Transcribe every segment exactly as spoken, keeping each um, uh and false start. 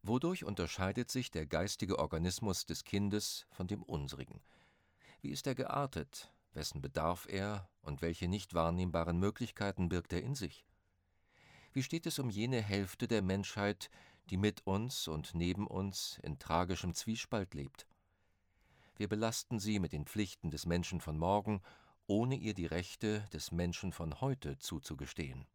Wodurch unterscheidet sich der geistige Organismus des Kindes von dem unsrigen? Wie ist er geartet? Wessen bedarf er und welche nicht wahrnehmbaren Möglichkeiten birgt er in sich? Wie steht es um jene Hälfte der Menschheit, die mit uns und neben uns in tragischem Zwiespalt lebt? Wir belasten sie mit den Pflichten des Menschen von morgen, ohne ihr die Rechte des Menschen von heute zuzugestehen.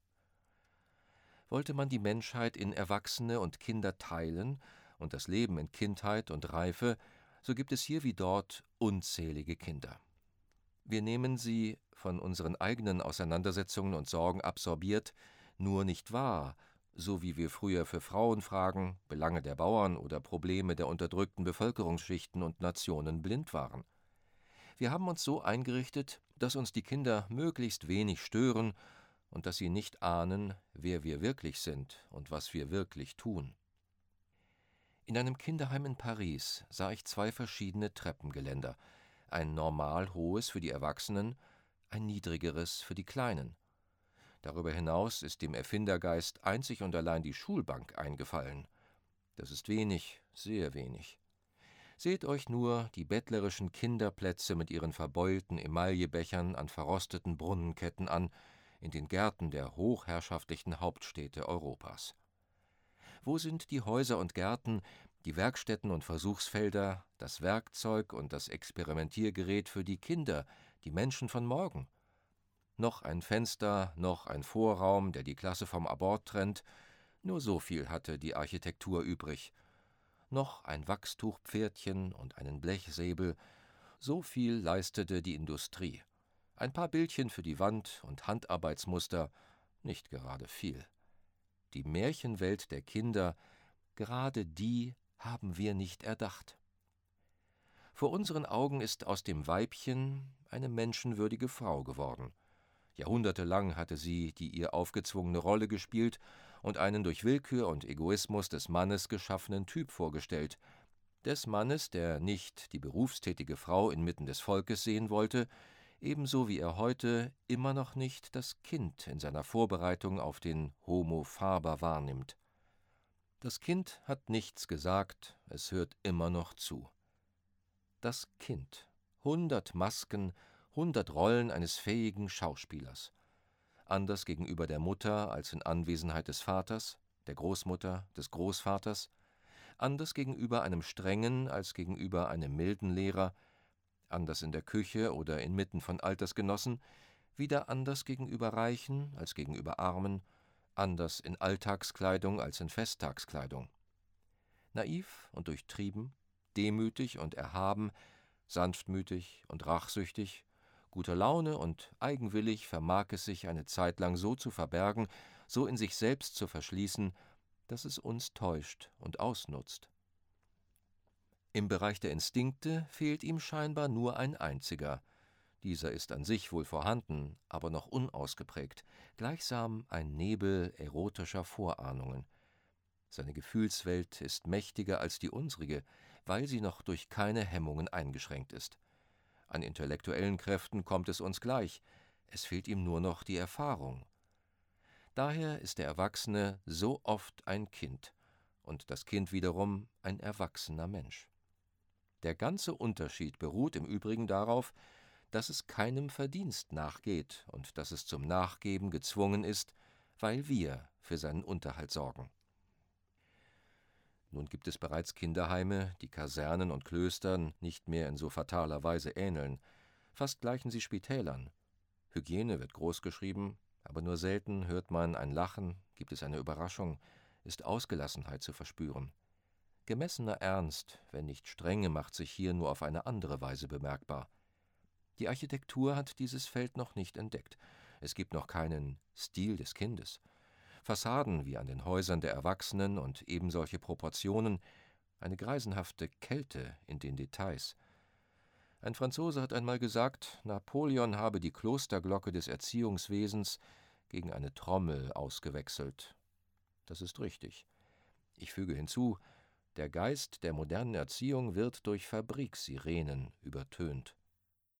Wollte man die Menschheit in Erwachsene und Kinder teilen und das Leben in Kindheit und Reife, so gibt es hier wie dort unzählige Kinder. Wir nehmen sie, von unseren eigenen Auseinandersetzungen und Sorgen absorbiert, nur nicht wahr, so wie wir früher für Frauenfragen, Belange der Bauern oder Probleme der unterdrückten Bevölkerungsschichten und Nationen blind waren. Wir haben uns so eingerichtet, dass uns die Kinder möglichst wenig stören und dass sie nicht ahnen, wer wir wirklich sind und was wir wirklich tun. In einem Kinderheim in Paris sah ich zwei verschiedene Treppengeländer, ein normal hohes für die Erwachsenen, ein niedrigeres für die Kleinen. Darüber hinaus ist dem Erfindergeist einzig und allein die Schulbank eingefallen. Das ist wenig, sehr wenig. Seht euch nur die bettlerischen Kinderplätze mit ihren verbeulten Emaillebechern an verrosteten Brunnenketten an, in den Gärten der hochherrschaftlichen Hauptstädte Europas. Wo sind die Häuser und Gärten, die Werkstätten und Versuchsfelder, das Werkzeug und das Experimentiergerät für die Kinder, die Menschen von morgen? Noch ein Fenster, noch ein Vorraum, der die Klasse vom Abort trennt, nur so viel hatte die Architektur übrig. Noch ein Wachstuchpferdchen und einen Blechsäbel, so viel leistete die Industrie. Ein paar Bildchen für die Wand und Handarbeitsmuster, nicht gerade viel. Die Märchenwelt der Kinder, gerade die haben wir nicht erdacht. Vor unseren Augen ist aus dem Weibchen eine menschenwürdige Frau geworden. Jahrhundertelang hatte sie die ihr aufgezwungene Rolle gespielt und einen durch Willkür und Egoismus des Mannes geschaffenen Typ vorgestellt, des Mannes, der nicht die berufstätige Frau inmitten des Volkes sehen wollte, ebenso wie er heute immer noch nicht das Kind in seiner Vorbereitung auf den Homo faber wahrnimmt. Das Kind hat nichts gesagt, es hört immer noch zu. Das Kind, hundert Masken, hundert Rollen eines fähigen Schauspielers. Anders gegenüber der Mutter als in Anwesenheit des Vaters, der Großmutter, des Großvaters, anders gegenüber einem strengen als gegenüber einem milden Lehrer, anders in der Küche oder inmitten von Altersgenossen, wieder anders gegenüber Reichen als gegenüber Armen, anders in Alltagskleidung als in Festtagskleidung. Naiv und durchtrieben, demütig und erhaben, sanftmütig und rachsüchtig, guter Laune und eigenwillig vermag es sich eine Zeit lang so zu verbergen, so in sich selbst zu verschließen, dass es uns täuscht und ausnutzt. Im Bereich der Instinkte fehlt ihm scheinbar nur ein einziger. Dieser ist an sich wohl vorhanden, aber noch unausgeprägt, gleichsam ein Nebel erotischer Vorahnungen. Seine Gefühlswelt ist mächtiger als die unsrige, weil sie noch durch keine Hemmungen eingeschränkt ist. An intellektuellen Kräften kommt es uns gleich, es fehlt ihm nur noch die Erfahrung. Daher ist der Erwachsene so oft ein Kind und das Kind wiederum ein erwachsener Mensch. Der ganze Unterschied beruht im Übrigen darauf, dass es keinem Verdienst nachgeht und dass es zum Nachgeben gezwungen ist, weil wir für seinen Unterhalt sorgen. Nun gibt es bereits Kinderheime, die Kasernen und Klöstern nicht mehr in so fataler Weise ähneln. Fast gleichen sie Spitälern. Hygiene wird großgeschrieben, aber nur selten hört man ein Lachen, gibt es eine Überraschung, ist Ausgelassenheit zu verspüren. Gemessener Ernst, wenn nicht Strenge, macht sich hier nur auf eine andere Weise bemerkbar. Die Architektur hat dieses Feld noch nicht entdeckt. Es gibt noch keinen Stil des Kindes. Fassaden wie an den Häusern der Erwachsenen und ebensolche Proportionen, eine greisenhafte Kälte in den Details. Ein Franzose hat einmal gesagt, Napoleon habe die Klosterglocke des Erziehungswesens gegen eine Trommel ausgewechselt. Das ist richtig. Ich füge hinzu, der Geist der modernen Erziehung wird durch Fabriksirenen übertönt.